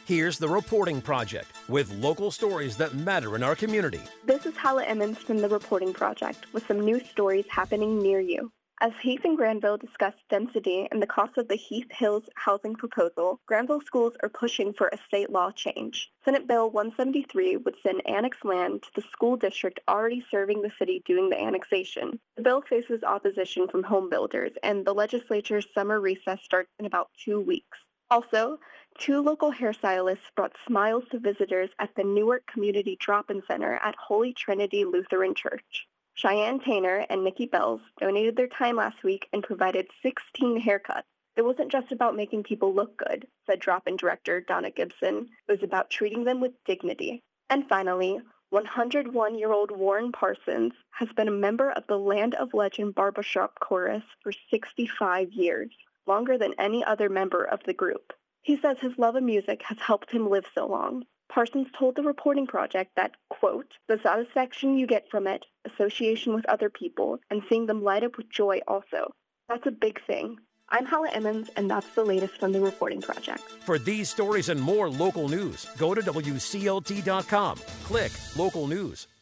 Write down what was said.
Here's The Reporting Project with local stories that matter in our community. This is Hala Emmons from The Reporting Project with some news stories happening near you. As Heath and Granville discuss density and the cost of the Heath Hills housing proposal, Granville schools are pushing for a state law change. Senate Bill 173 would send annexed land to the school district already serving the city doing the annexation. The bill faces opposition from home builders, and the legislature's summer recess starts in about 2 weeks. Also, 2 local hairstylists brought smiles to visitors at the Newark Community Drop-In Center at Holy Trinity Lutheran Church. Cheyenne Tainer and Nikki Bells donated their time last week and provided 16 haircuts. It wasn't just about making people look good, said Drop-In director Donna Gibson. It was about treating them with dignity. And finally, 101-year-old Warren Parsons has been a member of the Land of Legend Barbershop Chorus for 65 years, longer than any other member of the group. He says his love of music has helped him live so long. Parsons told The Reporting Project that, quote, the satisfaction you get from it, association with other people, and seeing them light up with joy also. That's a big thing. I'm Hala Emmons, and that's the latest from The Reporting Project. For these stories and more local news, go to WCLT.com. Click Local News.